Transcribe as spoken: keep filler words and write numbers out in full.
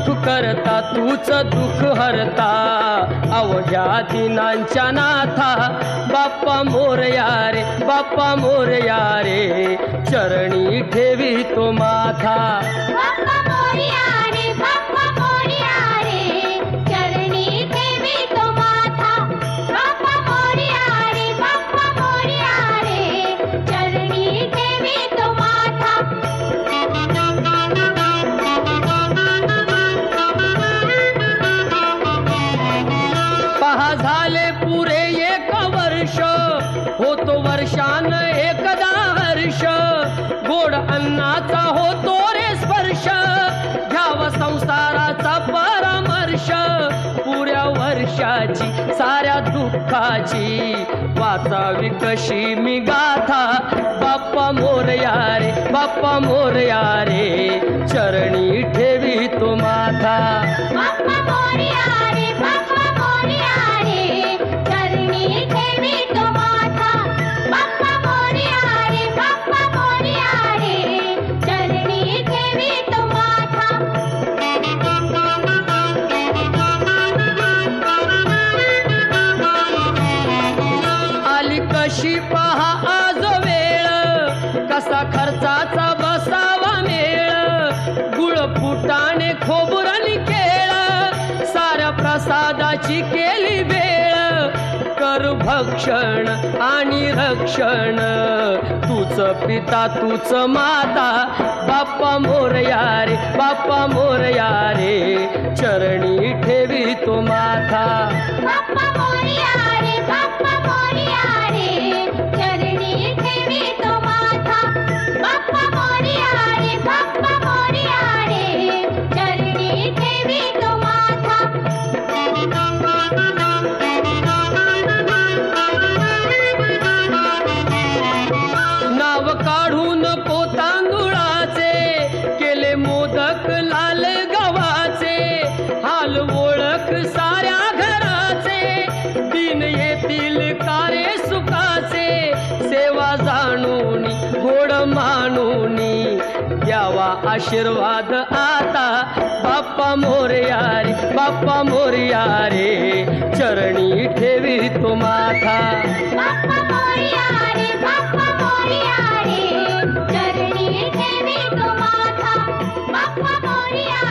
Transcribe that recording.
सुख करता तूच दुःख हरता अवघ्या दिनांच्या नाथा बाप्पा मोरया रे बाप्पा मोरया रे चरणी ठेवी तो माथा बाप्पा मोरया रे बाप्पा मोरया रे चरणी ठेवी तो माथा बाप्पा मोरया रे बाप्पा मोरया रे चरणी ठेवी तो माथा पहा झाले पुरे एक वर्ष होतो वर्षान एकदा हर्ष गोड अन्नाचा होतो रे स्पर्श घ्यावा संसाराचा परामर्श पुऱ्या वर्षाची साऱ्या दुःखाची वाचावी कशी मी गाथा बाप्पा मोरया रे बाप्पा मोरया रे चरणी ठेवी तो माथा बाप्पा मोरया रे बाप्पा मोरया रे चरणी ठेवी तो माथा बाप्पा मोरया रे बाप्पा मोरया रे चरणी ठेवी तो माथा आली कशी पहा आज वेळ कसा खर्चाचा बसावा मेळ गुळ फुटाणे खोबरणी केळ साऱ्या प्रसादाची केली वेळ कर भक्षण आणि रक्षण तूच पिता तूच माता बाप्पा मोरया रे बाप्पा मोरया रे चरणी ठेवी तो माथा बाप्पा मोरया रे बाप्पा मोरया रे चरणी ठेवी तो माथा बाप्पा मोरया रे बाप्पा मोरया रे चरणी ठेवी तो माथा नाव काढून पोतांदुळाचे केले मोदक लाल गव्हाचे हाल ओळख साऱ्या घराचे दिन येतील कारे सुखाचे सेवा जाणून गोड मानून द्यावा आशीर्वाद आता बाप्पा मोरया रे बाप्पा मोरया रे चरणी ठेवी तो माथा बाप्पा मोरया रे बाप्पा मोरया रे चरणी ठेवी तो माथा बाप्पा मोरया